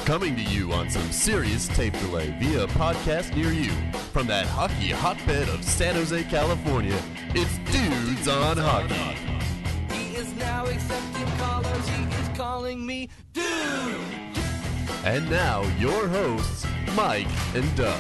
Coming to you on some serious tape delay via a podcast near you. From that hockey hotbed of San Jose, California, it's Dudes on Hockey. He is now accepting callers, he is calling me Dude. And now, your hosts, Mike and Doug.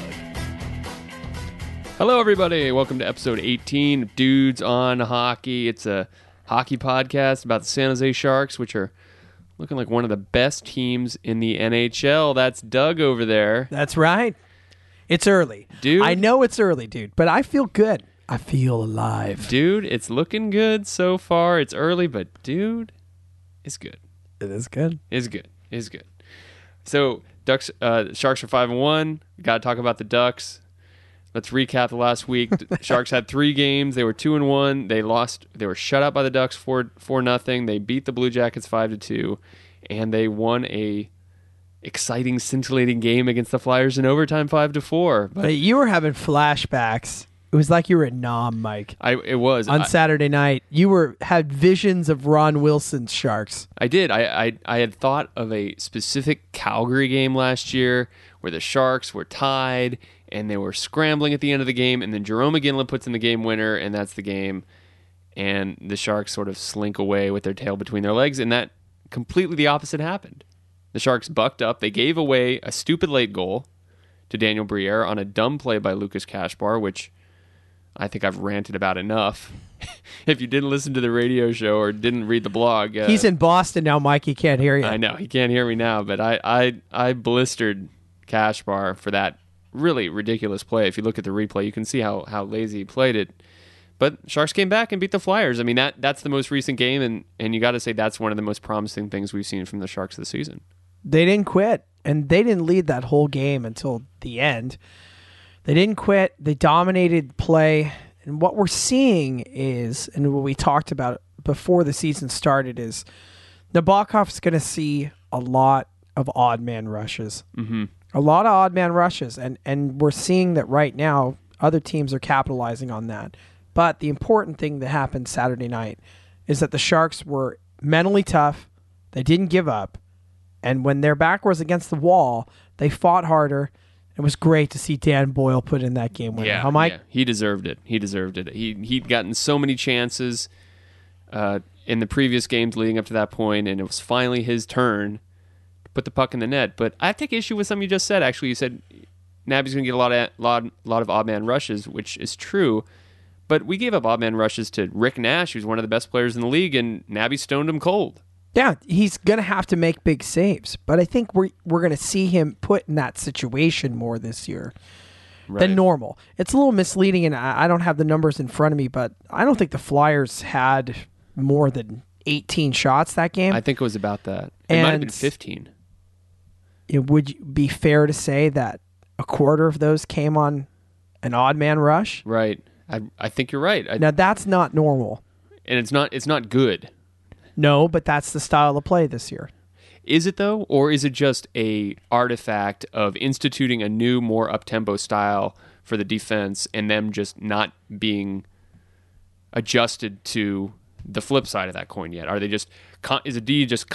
Hello, everybody. Welcome to episode 18 of Dudes on Hockey. It's a hockey podcast about the San Jose Sharks, which are looking like one of the best teams in the NHL. That's Doug over there. That's right. It's early. Dude. I know it's early, dude, but I feel good. I feel alive. Dude, it's looking good so far. It's early, but dude, it's good. It is good. It's good. It's good. So, Ducks, Sharks are 5-1. Got to talk about the Ducks. Let's recap the last week. Sharks had 3 games. They were 2-1. They lost. They were shut out by the Ducks 4-0. They beat the Blue Jackets 5-2, and they won a exciting, scintillating game against the Flyers in overtime 5-4. But you were having flashbacks. It was like you were at Nam, Mike. It was on Saturday night. You had visions of Ron Wilson's Sharks. I did. I had thought of a specific Calgary game last year where the Sharks were tied and they were scrambling at the end of the game, and then Jerome McGinley puts in the game winner, and that's the game. And the Sharks sort of slink away with their tail between their legs, and that completely the opposite happened. The Sharks bucked up. They gave away a stupid late goal to Daniel Briere on a dumb play by Lucas Kashbar, which I think I've ranted about enough. If you didn't listen to the radio show or didn't read the blog... He's in Boston now, Mike. He can't hear you. I know. He can't hear me now, but I blistered Kashbar for that really ridiculous play. If you look at the replay, you can see how lazy he played it. But Sharks came back and beat the Flyers. I mean, that's the most recent game, and you got to say that's one of the most promising things we've seen from the Sharks this season. They didn't quit, and they didn't lead that whole game until the end. They didn't quit. They dominated play. And what we're seeing is, and what we talked about before the season started, is Nabokov's going to see a lot of odd man rushes. Mm-hmm. A lot of odd man rushes. And we're seeing that right now other teams are capitalizing on that. But the important thing that happened Saturday night is that the Sharks were mentally tough. They didn't give up. And when their back was against the wall, they fought harder. It was great to see Dan Boyle put in that game winner. Huh, Mike? Yeah, he deserved it. He'd gotten so many chances in the previous games leading up to that point, and it was finally his turn to put the puck in the net. But I take issue with something you just said. Actually, you said Nabby's going to get a lot of odd man rushes, which is true. But we gave up odd man rushes to Rick Nash, who's one of the best players in the league, and Nabby stoned him cold. Yeah, he's going to have to make big saves, but I think we're going to see him put in that situation more this year than normal. It's a little misleading, and I don't have the numbers in front of me, but I don't think the Flyers had more than 18 shots that game. I think it was about that. It might have been 15. It would be fair to say that a quarter of those came on an odd man rush? Right. I think you're right. Now, that's not normal. And it's not good. No, but that's the style of play this year. Is it, though? Or is it just a artifact of instituting a new, more up-tempo style for the defense and them just not being adjusted to the flip side of that coin yet? Are they just... Is it D just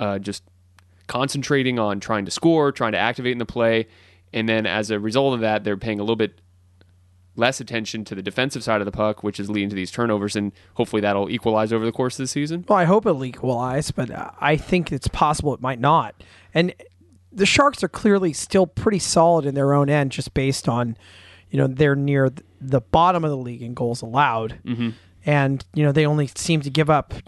concentrating on trying to score, trying to activate in the play, and then as a result of that, they're paying a little bit less attention to the defensive side of the puck, which is leading to these turnovers, and hopefully that'll equalize over the course of the season? Well, I hope it'll equalize, but I think it's possible it might not. And the Sharks are clearly still pretty solid in their own end, just based on, they're near the bottom of the league in goals allowed. Mm-hmm. And, they only seem to give up,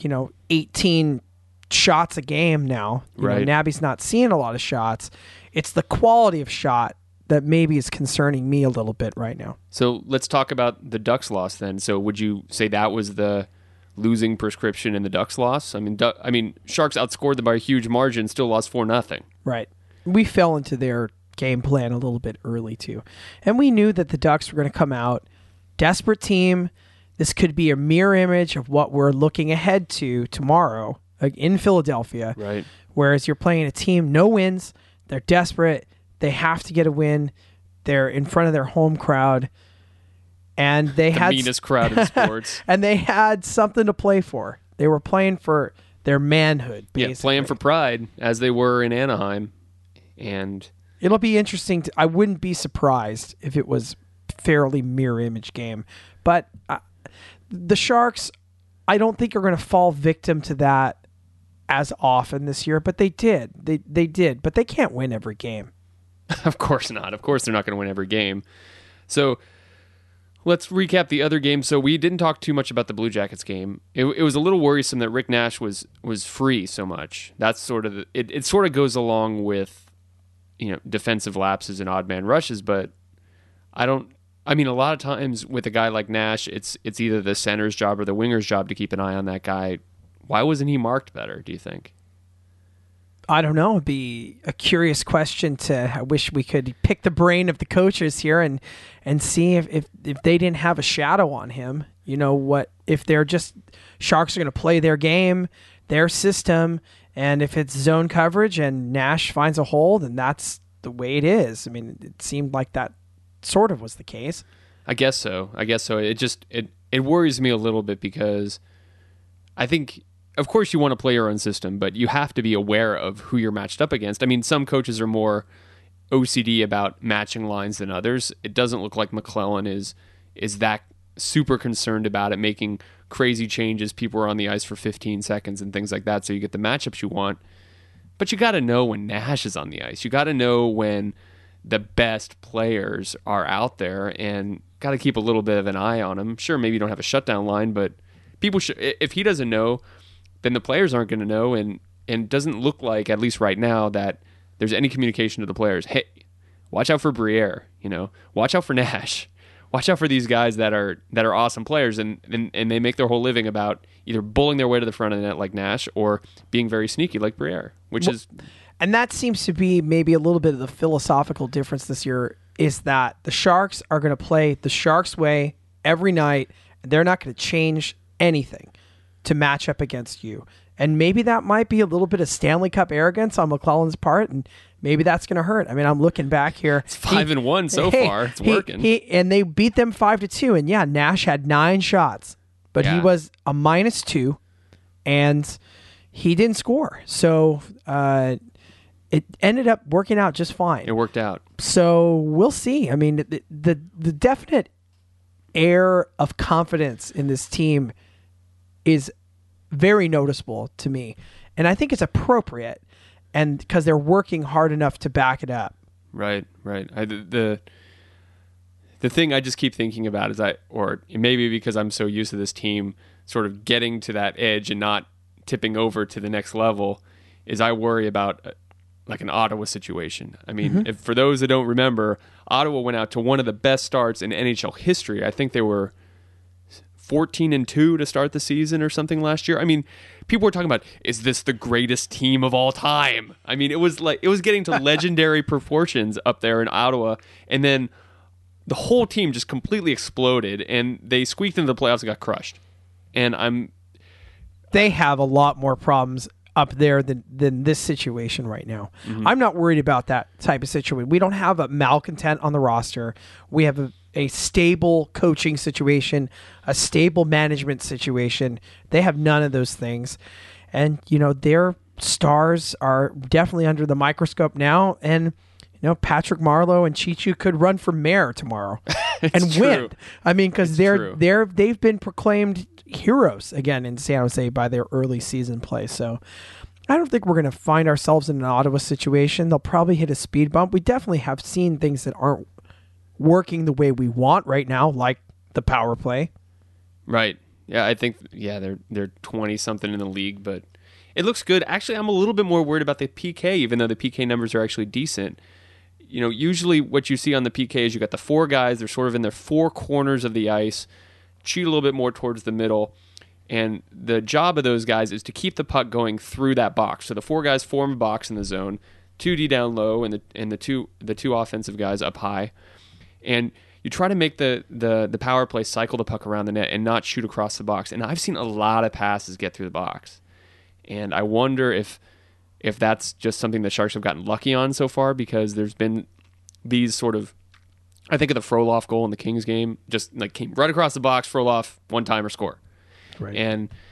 18 shots a game now. Nabby's not seeing a lot of shots. It's the quality of shot that maybe is concerning me a little bit right now. So let's talk about the Ducks loss then. So would you say that was the losing prescription in the Ducks loss? I mean, Sharks outscored them by a huge margin, still lost 4-0. Right. We fell into their game plan a little bit early too. And we knew that the Ducks were going to come out, desperate team. This could be a mirror image of what we're looking ahead to tomorrow in Philadelphia. Right. Whereas you're playing a team, no wins, they're desperate, they have to get a win. They're in front of their home crowd, and they had the meanest crowd in sports. And they had something to play for. They were playing for their manhood, basically. Yeah, playing for pride, as they were in Anaheim. And it'll be interesting. I wouldn't be surprised if it was fairly mirror image game, but the Sharks, I don't think are going to fall victim to that as often this year, but they did. They did, but they can't win every game. Of course not. Of course they're not going to win every game. So let's recap the other game. So we didn't talk too much about the Blue Jackets game. It was a little worrisome that Rick Nash was free so much. That's sort of it sort of goes along with, defensive lapses and odd man rushes, but a lot of times with a guy like Nash, it's either the center's job or the winger's job to keep an eye on that guy. Why wasn't he marked better, do you think? I don't know. It'd be a curious question I wish we could pick the brain of the coaches here and see if they didn't have a shadow on him. If they're just Sharks are going to play their game, their system, and if it's zone coverage and Nash finds a hole, then that's the way it is. I mean, it seemed like that sort of was the case. I guess so. It worries me a little bit because I think, of course, you want to play your own system, but you have to be aware of who you're matched up against. I mean, some coaches are more OCD about matching lines than others. It doesn't look like McClellan is that super concerned about it, making crazy changes. People are on the ice for 15 seconds and things like that, so you get the matchups you want. But you got to know when Nash is on the ice. You got to know when the best players are out there, and got to keep a little bit of an eye on them. Sure, maybe you don't have a shutdown line, but people should. If he doesn't know, then the players aren't going to know, and it doesn't look like, at least right now, that there's any communication to the players. Hey, watch out for Briere, watch out for Nash, watch out for these guys that are awesome players, and they make their whole living about either bullying their way to the front of the net like Nash or being very sneaky like Briere, and that seems to be maybe a little bit of the philosophical difference this year, is that the Sharks are going to play the Sharks way every night. They're not going to change anything to match up against you. And maybe that might be a little bit of Stanley Cup arrogance on McClellan's part, and maybe that's going to hurt. I mean, I'm looking back here. It's 5-1 so far. It's working. And they beat them 5-2. And yeah, Nash had 9 shots, but he was a -2, and he didn't score. So it ended up working out just fine. It worked out. So we'll see. I mean, the definite air of confidence in this team is very noticeable to me, and I think it's appropriate, and because they're working hard enough to back it up. Right. The thing I just keep thinking about is or maybe because I'm so used to this team sort of getting to that edge and not tipping over to the next level, is I worry about like an Ottawa situation. I mean, if for those that don't remember, Ottawa went out to one of the best starts in NHL history. I think they were 14-2 to start the season or something last year. I mean, people were talking about, is this the greatest team of all time? I mean, it was getting to legendary proportions up there in Ottawa, and then the whole team just completely exploded, and they squeaked into the playoffs and got crushed. And they have a lot more problems up there than this situation right now. I'm not worried about that type of situation. We don't have a malcontent on the roster. We have a stable coaching situation, a stable management situation. They have none of those things. And, their stars are definitely under the microscope now. And, Patrick Marleau and Chichu could run for mayor tomorrow and win. I mean, because they've been proclaimed heroes again in San Jose by their early season play. So I don't think we're going to find ourselves in an Ottawa situation. They'll probably hit a speed bump. We definitely have seen things that aren't working the way we want right now, like the power play. Right. Yeah, I think they're 20-something in the league, but it looks good. Actually, I'm a little bit more worried about the PK, even though the PK numbers are actually decent. Usually what you see on the PK is you got the 4 guys, they're sort of in their 4 corners of the ice, cheat a little bit more towards the middle, and the job of those guys is to keep the puck going through that box. So the 4 guys form a box in the zone, 2D down low, and the two offensive guys up high. And you try to make the power play cycle the puck around the net and not shoot across the box. And I've seen a lot of passes get through the box. And I wonder if that's just something the Sharks have gotten lucky on so far, because there's been these sort of, I think of the Frolov goal in the Kings game, just like came right across the box, Frolov, one-timer score. Right. And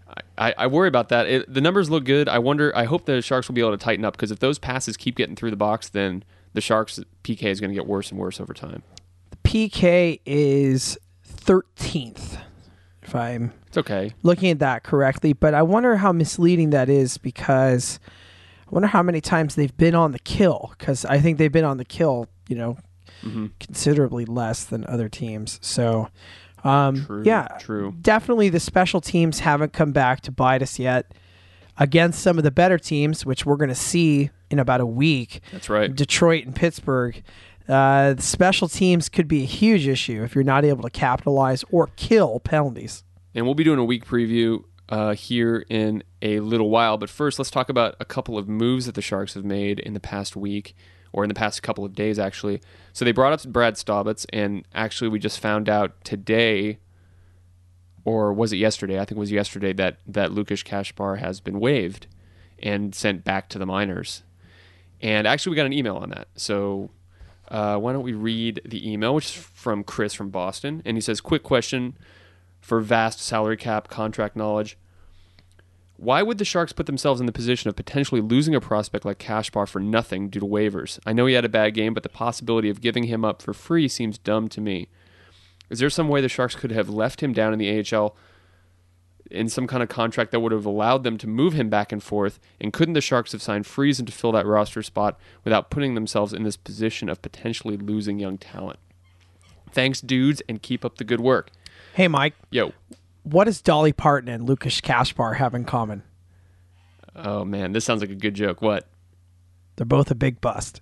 I worry about that. The numbers look good. I hope the Sharks will be able to tighten up, because if those passes keep getting through the box, then the Sharks' PK is going to get worse and worse over time. The PK is 13th, if I'm It's okay. looking at that correctly. But I wonder how misleading that is, because I wonder how many times they've been on the kill, because I think they've been on the kill, considerably less than other teams. So, True. Definitely the special teams haven't come back to bite us yet against some of the better teams, which we're going to see in about a week. That's right. Detroit and Pittsburgh. The special teams could be a huge issue if you're not able to capitalize or kill penalties. And we'll be doing a week preview here in a little while. But first, let's talk about a couple of moves that the Sharks have made in the past week, or in the past couple of days, actually. So they brought up Brad Staubitz, and actually we just found out today, or was it yesterday? I think it was yesterday, that Lukas Kaspar has been waived and sent back to the minors. And actually we got an email on that. So why don't we read the email, which is from Chris from Boston. And he says, quick question for vast salary cap contract knowledge. Why would the Sharks put themselves in the position of potentially losing a prospect like Kaspar for nothing due to waivers? I know he had a bad game, but the possibility of giving him up for free seems dumb to me. Is there some way the Sharks could have left him down in the AHL in some kind of contract that would have allowed them to move him back and forth? And couldn't the Sharks have signed Friesen to fill that roster spot without putting themselves in this position of potentially losing young talent? Thanks, dudes, and keep up the good work. Hey, Mike. Yo. What does Dolly Parton and Lukas Kaspar have in common? Oh, man, this sounds like a good joke. What? They're both a big bust.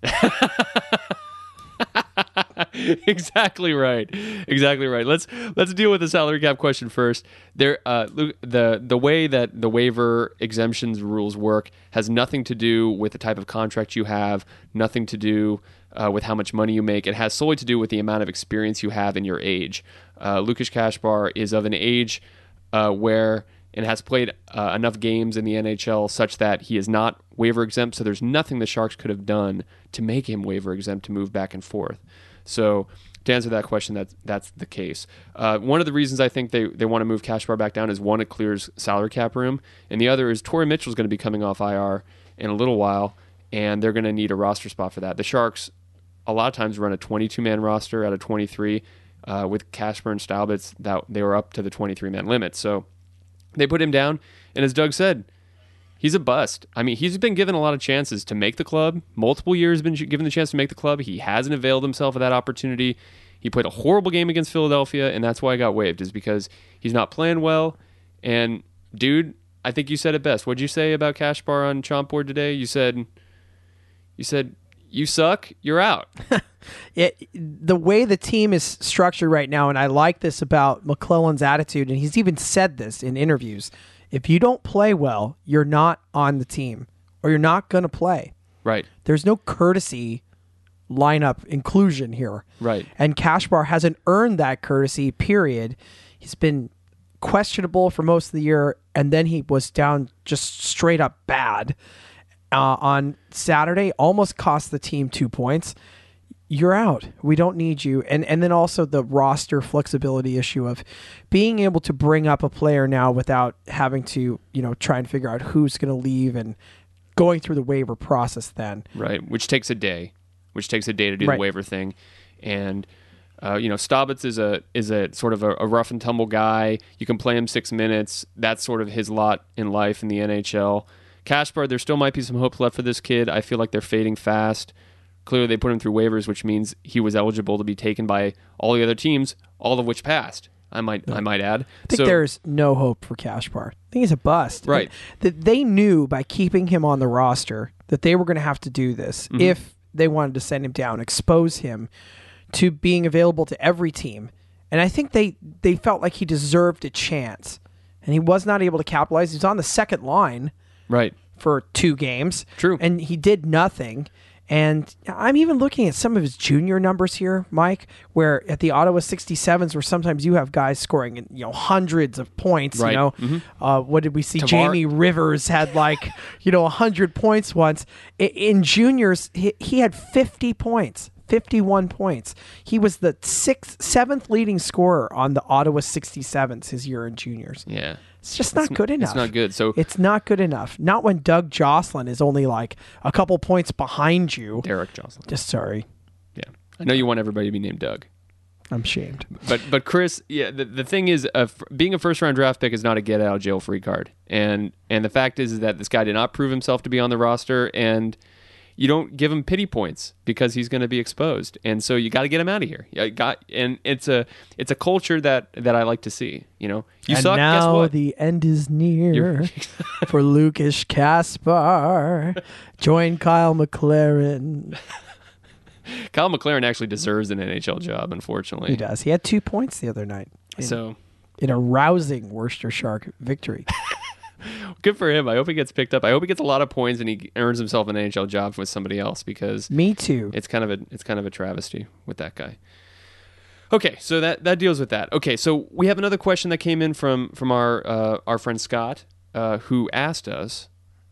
Exactly right. Let's deal with the salary cap question first. The way that the waiver exemptions rules work has nothing to do with the type of contract you have, nothing to do with how much money you make. It has solely to do with the amount of experience you have and your age. Lukas Kaspar is of an age where and has played enough games in the NHL such that he is not waiver exempt. So there's nothing the Sharks could have done to make him waiver exempt to move back and forth. So to answer that question, that's the case. One of the reasons I think they want to move Kaspar back down is, one, it clears salary cap room, and the other is Torrey Mitchell is going to be coming off IR in a little while, and they're going to need a roster spot for that. The Sharks a lot of times run a 22-man roster out of 23. With Kaspar and Staubitz, that they were up to the 23-man limit. So they put him down, and as Doug said, he's a bust. I mean, he's been given a lot of chances to make the club. Multiple years been given the chance to make the club. He hasn't availed himself of that opportunity. He played a horrible game against Philadelphia, and that's why he got waived, is because he's not playing well. And, dude, I think you said it best. What'd you say about Kaspar on Chomp Board today? You said, you suck, you're out. The way the team is structured right now, and I like this about McClellan's attitude, and he's even said this in interviews, if you don't play well, you're not on the team, or you're not going to play. Right. There's no courtesy lineup inclusion here. Right. And Kaspar hasn't earned that courtesy, period. He's been questionable for most of the year, and then he was down just straight up bad on Saturday, almost cost the team 2 points. You're out. We don't need you. And then also the roster flexibility issue of being able to bring up a player now without having to, try and figure out who's going to leave and going through the waiver process then. Right, which takes a day to do Right. the waiver thing. And Staubitz is a sort of a rough and tumble guy. You can play him 6 minutes. That's sort of his lot in life in the NHL. Kaspar, there still might be some hope left for this kid. I feel like they're fading fast. Clearly, they put him through waivers, which means he was eligible to be taken by all the other teams, all of which passed. I might add. I think there's no hope for Kaspar. I think he's a bust. Right. That they knew by keeping him on the roster that they were going to have to do this if they wanted to send him down, expose him to being available to every team. And I think they felt like he deserved a chance. And he was not able to capitalize. He was on the second line. Right. For 2 games. True. And he did nothing. And I'm even looking at some of his junior numbers here, Mike, where at the Ottawa 67s, where sometimes you have guys scoring, hundreds of points. Right. What did we see? Tavar. Jamie Rivers had 100 points once. In juniors, he had 50 points. 51 points. He was the seventh leading scorer on the Ottawa 67s his year in juniors. Yeah. It's just not good enough. It's not good. So it's not good enough. Not when Doug Jocelyn is only like a couple points behind you. Derek Jocelyn. Just sorry. Yeah. I know you want everybody to be named Doug. I'm shamed. But Chris, yeah, the thing is, being a first round draft pick is not a get out of jail free card, and the fact is that this guy did not prove himself to be on the roster, and you don't give him pity points because he's going to be exposed, and so you got to get him out of here. And it's a culture that I like to see. You know, you and suck. Now guess what? The end is near for Lucas Caspar. Join Kyle McLaren. Kyle McLaren actually deserves an NHL job, unfortunately. He does. He had 2 points the other night. In a rousing Worcester Shark victory. Good for him. I hope he gets picked up. I hope he gets a lot of points and he earns himself an NHL job with somebody else, because me too. It's kind of a travesty with that guy. Okay, so that deals with that. Okay, so we have another question that came in from our friend Scott, who asked us,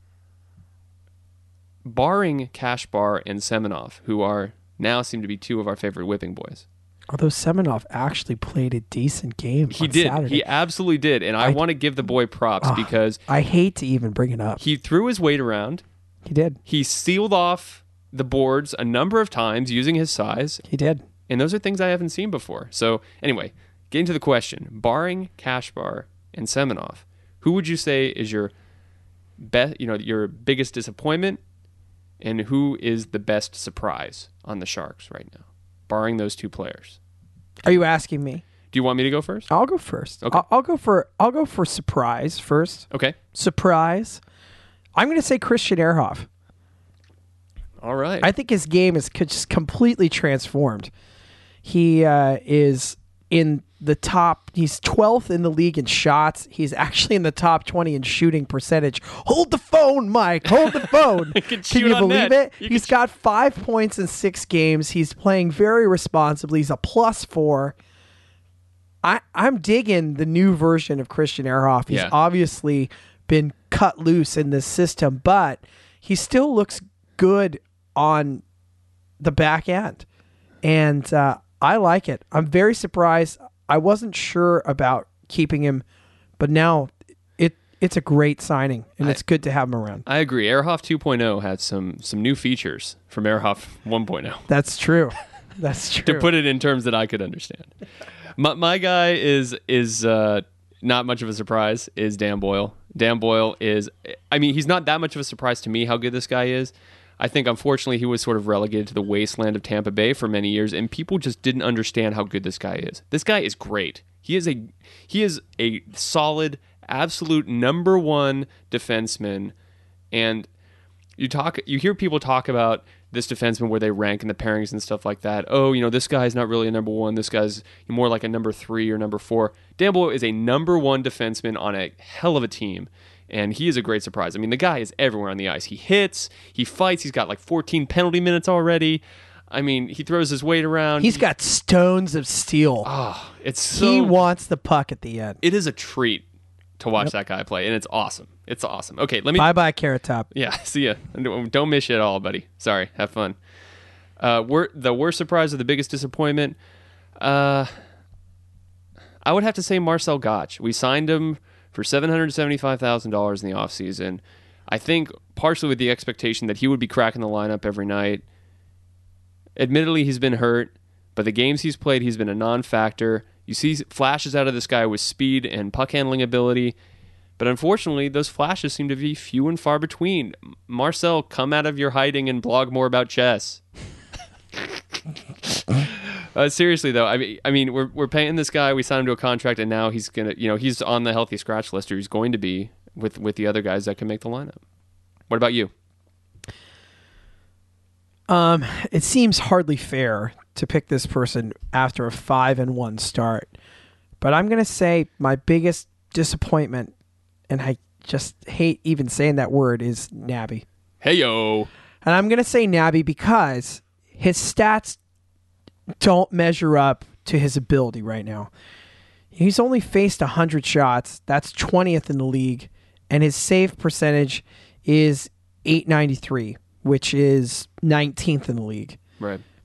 barring Kashbar and Semenov, who are now seem to be two of our favorite whipping boys. Although Semenov actually played a decent game. He did. Saturday. He absolutely did. And I want to give the boy props because I hate to even bring it up. He threw his weight around. He did. He sealed off the boards a number of times using his size. He did. And those are things I haven't seen before. So anyway, getting to the question, barring Kashbar and Semenov, who would you say is your your biggest disappointment, and who is the best surprise on the Sharks right now, barring those two players? Are you asking me? Do you want me to go first? I'll go first. Okay. I'll go for surprise first. Okay. Surprise. I'm going to say Christian Ehrhoff. All right. I think his game is just completely transformed. He is in the top. He's 12th in the league in shots. He's actually in the top 20 in shooting percentage. Hold the phone, Mike. Hold the phone. Can you believe it? He's got 5 points in 6 games. He's playing very responsibly. He's a +4. I'm digging the new version of Christian Ehrhoff. He's obviously been cut loose in this system, but he still looks good on the back end. And I like it. I'm very surprised. I wasn't sure about keeping him, but now it's a great signing, and it's good to have him around. I agree. Ehrhoff 2.0 had some new features from Ehrhoff 1.0. That's true. That's true. To put it in terms that I could understand. My guy is not much of a surprise, is Dan Boyle. Dan Boyle is, he's not that much of a surprise to me how good this guy is. I think, unfortunately, he was sort of relegated to the wasteland of Tampa Bay for many years, and people just didn't understand how good this guy is. This guy is great. He is a solid, absolute number one defenseman, and you hear people talk about this defenseman where they rank in the pairings and stuff like that. Oh, this guy's not really a number one. This guy's more like a number 3 or number 4. Dan Boyle is a number one defenseman on a hell of a team. And he is a great surprise. The guy is everywhere on the ice. He hits, he fights, he's got like 14 penalty minutes already. He throws his weight around. He's got stones of steel. He wants the puck at the end. It is a treat to watch that guy play, and it's awesome. It's awesome. Okay, let me... Bye-bye, Carrot Top. Yeah, see ya. Don't miss you at all, buddy. Sorry, have fun. The worst surprise or the biggest disappointment? I would have to say Marcel Gottsch. We signed him for $775,000 in the offseason. I think partially with the expectation that he would be cracking the lineup every night. Admittedly, he's been hurt, but the games he's played, he's been a non-factor. You see flashes out of this guy with speed and puck handling ability, but unfortunately, those flashes seem to be few and far between. Marcel, come out of your hiding and blog more about chess. Seriously though, we're paying this guy. We signed him to a contract, and now he's gonna, he's on the healthy scratch list, or he's going to be with the other guys that can make the lineup. What about you? It seems hardly fair to pick this person after a 5-1 start, but I'm gonna say my biggest disappointment, and I just hate even saying that word, is Nabby. Hey yo, and I'm gonna say Nabby because his stats don't measure up to his ability right now. He's only faced 100 shots. That's 20th in the league. And his save percentage is .893, which is 19th in the league. Right.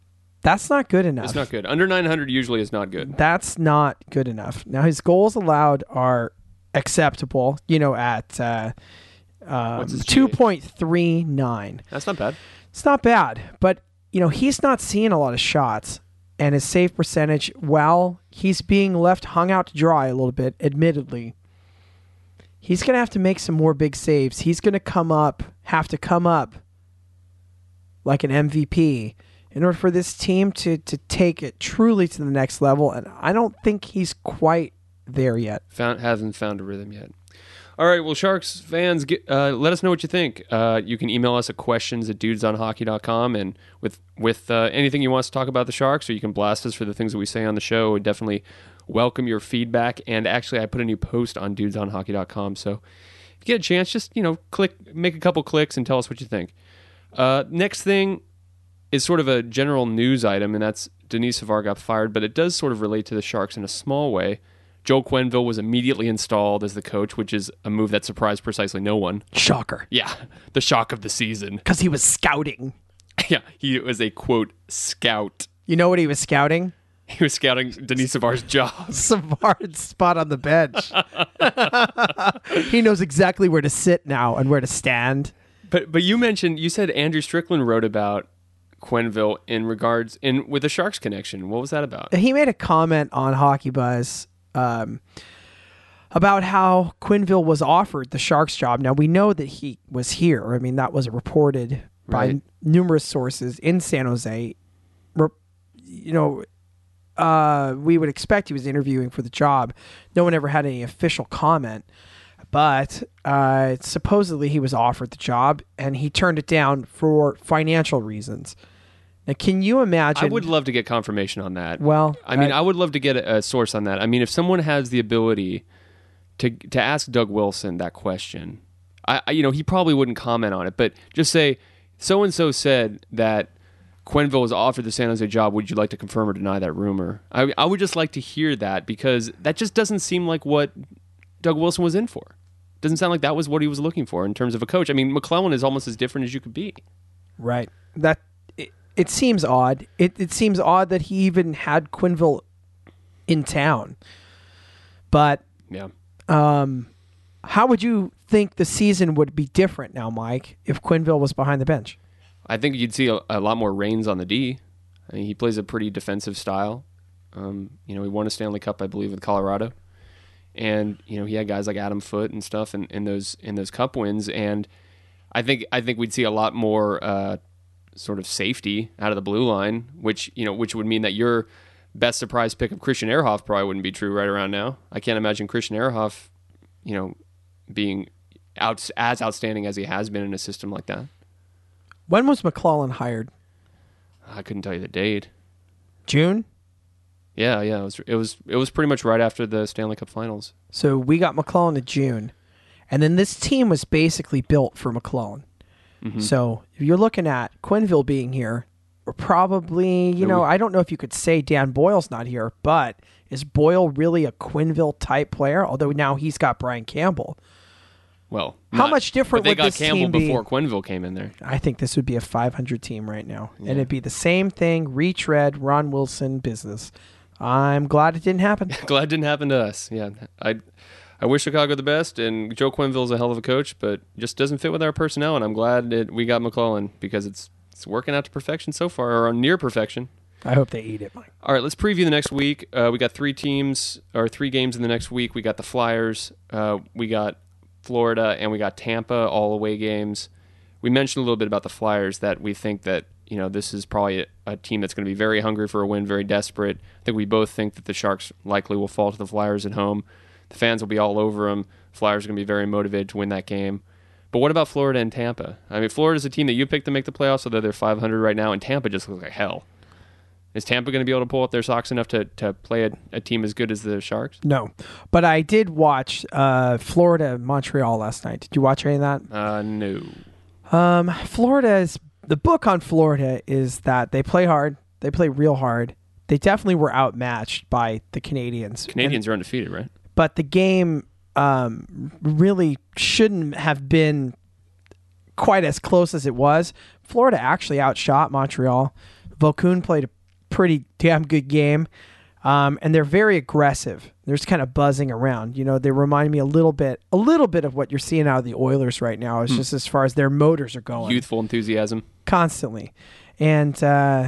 That's not good enough. It's not good. Under 900 usually is not good. That's not good enough. Now his goals allowed are acceptable. At What's his GA? 2.39. That's not bad. It's not bad, but he's not seeing a lot of shots, and his save percentage, while he's being left hung out to dry a little bit, admittedly, he's going to have to make some more big saves. He's going to have to come up like an MVP in order for this team to take it truly to the next level, and I don't think he's quite there yet. Hasn't found a rhythm yet. All right, well, Sharks fans, let us know what you think. You can email us at questions@dudesonhockey.com, and with anything you want us to talk about the Sharks, or you can blast us for the things that we say on the show. We definitely welcome your feedback. And actually, I put a new post on dudesonhockey.com, so if you get a chance, just make a couple clicks and tell us what you think. Next thing is sort of a general news item, and that's Denis Savard got fired, but it does sort of relate to the Sharks in a small way. Joel Quenneville was immediately installed as the coach, which is a move that surprised precisely no one. Shocker. Yeah, the shock of the season. Because he was scouting. Yeah, he was a, quote, scout. You know what he was scouting? He was scouting Denis Savard's job. Savard's spot on the bench. He knows exactly where to sit now and where to stand. But you said Andrew Strickland wrote about Quenneville with the Sharks connection. What was that about? He made a comment on Hockey Buzz about how Quenneville was offered the Sharks job. Now, we know that he was here. I mean, that was reported by numerous sources in San Jose. We would expect he was interviewing for the job. No one ever had any official comment. But supposedly he was offered the job, and he turned it down for financial reasons. Now, can you imagine? I would love to get confirmation on that. Well, I would love to get a source on that. I mean, if someone has the ability to ask Doug Wilson that question, he probably wouldn't comment on it, but just say, so-and-so said that Quenneville was offered the San Jose job. Would you like to confirm or deny that rumor? I would just like to hear that, because that just doesn't seem like what Doug Wilson was in for. Doesn't sound like that was what he was looking for in terms of a coach. I mean, McClellan is almost as different as you could be. Right. It seems odd. It seems odd that he even had Quenneville in town. But yeah, how would you think the season would be different now, Mike, if Quenneville was behind the bench? I think you'd see a lot more reins on the D. I mean, he plays a pretty defensive style. He won a Stanley Cup, I believe, with Colorado. And he had guys like Adam Foote and stuff in those Cup wins, and I think we'd see a lot more sort of safety out of the blue line, which would mean that your best surprise pick of Christian Ehrhoff probably wouldn't be true right around now. I can't imagine Christian Ehrhoff, being as outstanding as he has been in a system like that. When was McClellan hired? I couldn't tell you the date. June? Yeah. It was pretty much right after the Stanley Cup Finals. So we got McClellan in June, and then this team was basically built for McClellan. Mm-hmm. So if you're looking at Quenneville being here, or probably, I don't know if you could say Dan Boyle's not here, but is Boyle really a Quenneville type player? Although now he's got Brian Campbell. Well, how much different would this team be? They got Campbell before Quenneville came in there. I think this would be a 500 team right now, and it'd be the same thing: retread, Ron Wilson business. I'm glad it didn't happen. Glad it didn't happen to us. Yeah, I wish Chicago the best, and Joe Quenneville's a hell of a coach, but just doesn't fit with our personnel, and I'm glad that we got McClellan, because it's working out to perfection so far, or near perfection. I hope they eat it, Mike. All right, let's preview the next week. We got 3 games in the next week. We got the Flyers, we got Florida, and we got Tampa, all away games. We mentioned a little bit about the Flyers, that we think that this is probably a team that's going to be very hungry for a win, very desperate. I think we both think that the Sharks likely will fall to the Flyers at home. The fans will be all over them. Flyers are going to be very motivated to win that game. But what about Florida and Tampa? I mean, Florida's a team that you picked to make the playoffs, although they're 500 right now, and Tampa just looks like hell. Is Tampa going to be able to pull up their socks enough to play a team as good as the Sharks? No. But I did watch Florida-Montreal last night. Did you watch any of that? No. The book on Florida is that they play hard. They play real hard. They definitely were outmatched by the Canadians. Canadians are undefeated, right? But the game really shouldn't have been quite as close as it was. Florida actually outshot Montreal. Vaucoun played a pretty damn good game. And they're very aggressive. They're just kind of buzzing around. They remind me a little bit of what you're seeing out of the Oilers right now. It's just as far as their motors are going. Youthful enthusiasm. Constantly. And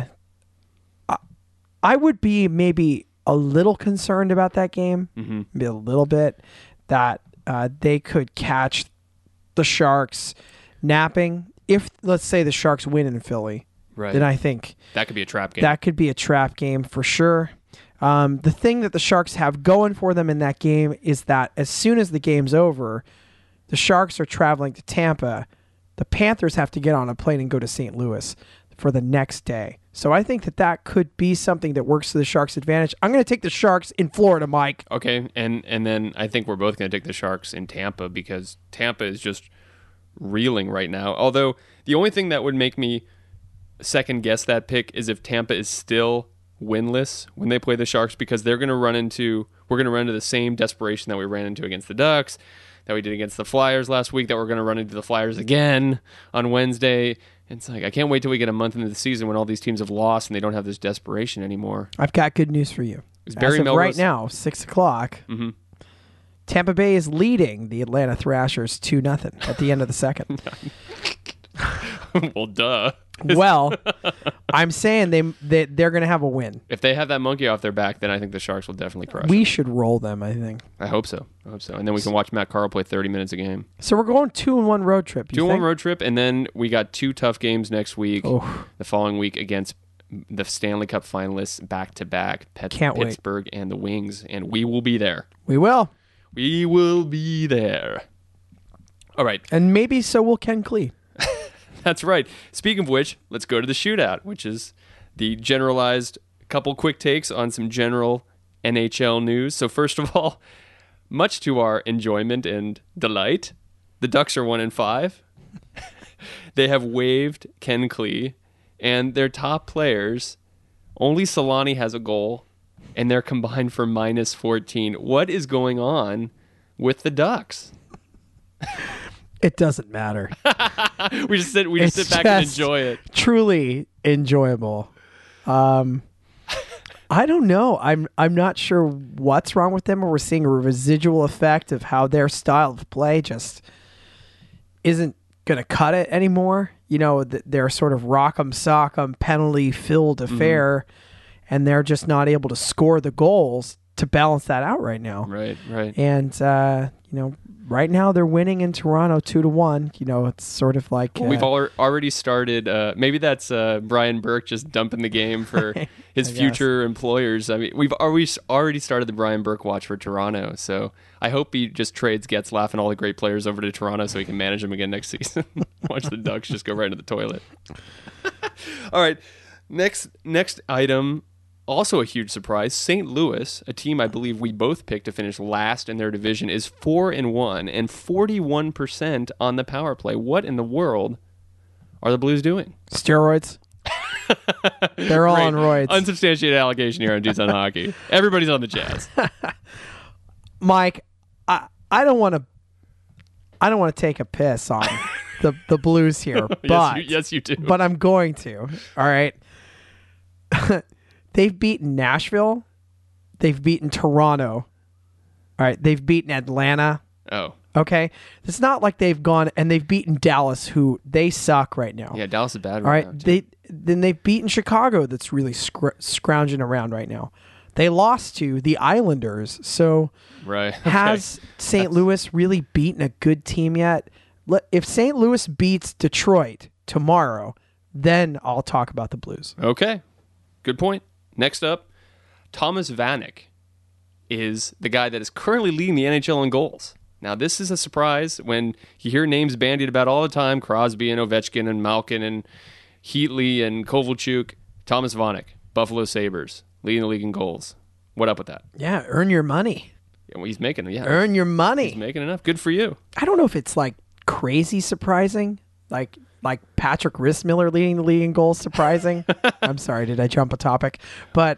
I would be maybe a little concerned about that game, maybe a little bit, that they could catch the Sharks napping. If, let's say, the Sharks win in Philly, Right. then I think That could be a trap game. that could be a trap game for sure. The thing that the Sharks have going for them in that game is that as soon as the game's over, the Sharks are traveling to Tampa. The Panthers have to get on a plane and go to St. Louis for the next day. So I think that could be something that works to the Sharks' advantage. I'm going to take the Sharks in Florida, Mike. Okay, and then I think we're both going to take the Sharks in Tampa because Tampa is just reeling right now. Although the only thing that would make me second guess that pick is if Tampa is still winless when they play the Sharks, because we're going to run into the same desperation that we ran into against the Ducks, that we did against the Flyers last week, that we're going to run into the Flyers again on Wednesday. It's like, I can't wait till we get a month into the season when all these teams have lost and they don't have this desperation anymore. I've got good news for you. Is Barry As of Melrose right now, 6 o'clock, Tampa Bay is leading the Atlanta Thrashers 2-0 at the end of the second. Well, duh. Well, I'm saying they're going to have a win. If they have that monkey off their back, then I think the Sharks will definitely crush We them. should roll them, I think. I hope so. And then we can watch Matt Carl play 30 minutes a game. So we're going 2-1 road trip. 2-1 road trip, and then we got 2 tough games next week. Oh. The following week against the Stanley Cup finalists back-to-back, Can't wait. Pittsburgh and the Wings, and we will be there. We will. We will be there. All right. And maybe so will Ken Klee. That's right. Speaking of which, let's go to the shootout, which is the generalized couple quick takes on some general NHL news. So first of all, much to our enjoyment and delight, the Ducks are 1-5. They have waived Ken Klee, and their top players, only Solani has a goal, and they're combined for -14. What is going on with the Ducks? It doesn't matter. We just sit It's back and just enjoy it. Truly enjoyable. I don't know. I'm not sure what's wrong with them, or we're seeing a residual effect of how their style of play just isn't going to cut it anymore. They're sort of rock'em sock'em penalty filled affair, and they're just not able to score the goals to balance that out right now. Right. And right now they're winning in Toronto 2-1. It's sort of like We've already started. Maybe that's Brian Burke just dumping the game for his future employers. I mean, we've already started the Brian Burke watch for Toronto. So I hope he just trades Getzlaf and all the great players over to Toronto so he can manage them again next season. Watch the Ducks just go right into the toilet. All right, next item. Also a huge surprise, St. Louis, a team I believe we both picked to finish last in their division, is 4-1 and 41% on the power play. What in the world are the Blues doing? steroids. They're all on roids. Unsubstantiated allegation here on Dudes on Hockey. Everybody's on the Jazz. Mike, I don't want to take a piss on the Blues here, but yes, you do. But I'm going to. All right. They've beaten Nashville. They've beaten Toronto. All right. They've beaten Atlanta. Oh. Okay. It's not like they've gone and they've beaten Dallas, who they suck right now. Yeah, Dallas is bad All right right. now. They've beaten Chicago, that's really scrounging around right now. They lost to the Islanders. So Right. has St. Louis really beaten a good team yet? If St. Louis beats Detroit tomorrow, then I'll talk about the Blues. Okay. Good point. Next up, Thomas Vanek is the guy that is currently leading the NHL in goals. Now, this is a surprise when you hear names bandied about all the time, Crosby and Ovechkin and Malkin and Heatley and Kovalchuk. Thomas Vanek, Buffalo Sabres, leading the league in goals. What up with that? Yeah, earn your money. Yeah, well, he's making it. Yeah, Earn your money. he's making enough. Good for you. I don't know if it's like crazy surprising, like Patrick Rissmiller leading the league in goals surprising. I'm sorry, did I jump a topic? But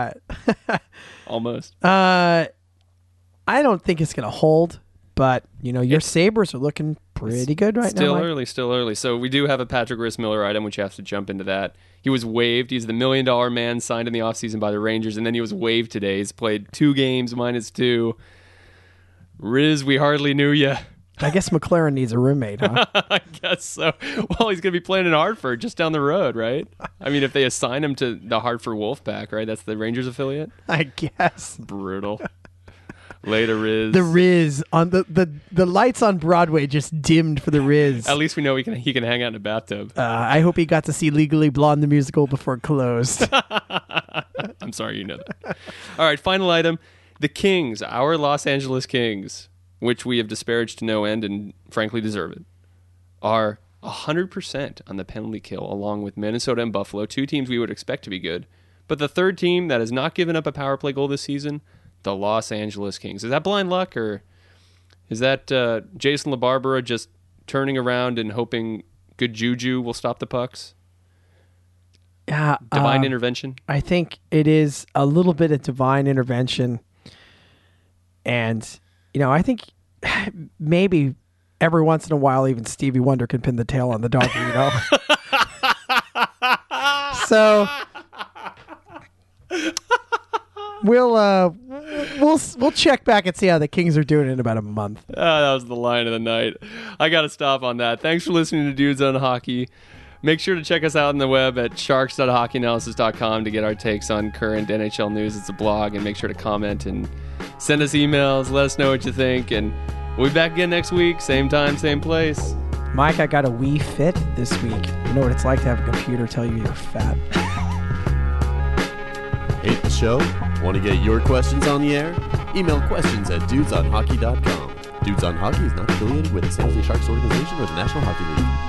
Almost. I don't think it's going to hold. But, your Sabres are looking pretty good right Still now. early, still early. So we do have a Patrick Riss-Miller item, which you have to jump into that. He was waived. He's the $1 million man signed in the offseason by the Rangers, and then he was waived today. He's played 2 games, -2. Riz, we hardly knew you. I guess McLaren needs a roommate, huh? I guess so. Well, he's going to be playing in Hartford, just down the road, right? I mean, if they assign him to the Hartford Wolfpack, right? That's the Rangers affiliate. I guess. Brutal. Later, Riz. The Riz on the lights on Broadway just dimmed for the Riz. At least we know he can hang out in a bathtub. I hope he got to see Legally Blonde the musical before it closed. I'm sorry, you know that. All right, final item. The Kings, our Los Angeles Kings, which we have disparaged to no end and frankly deserve it, are 100% on the penalty kill, along with Minnesota and Buffalo, 2 teams we would expect to be good. But the third team that has not given up a power play goal this season, the Los Angeles Kings. Is that blind luck, or is that Jason LaBarbera just turning around and hoping good juju will stop the pucks? Yeah, Divine intervention? I think it is a little bit of divine intervention. And, I think maybe every once in a while even Stevie Wonder can pin the tail on the donkey, So we'll check back and see how the Kings are doing in about a month. That was the line of the night. I got to stop on that. Thanks for listening to Dudes on Hockey. Make sure to check us out on the web at sharks.hockeyanalysis.com to get our takes on current NHL news. It's a blog, and make sure to comment and send us emails. Let us know what you think, and we'll be back again next week. Same time, same place. Mike, I got a Wii Fit this week. You know what it's like to have a computer tell you you're fat. Hate the show? Want to get your questions on the air? Email questions at dudesonhockey.com. Dudes on Hockey is not affiliated with the San Jose Sharks organization or the National Hockey League.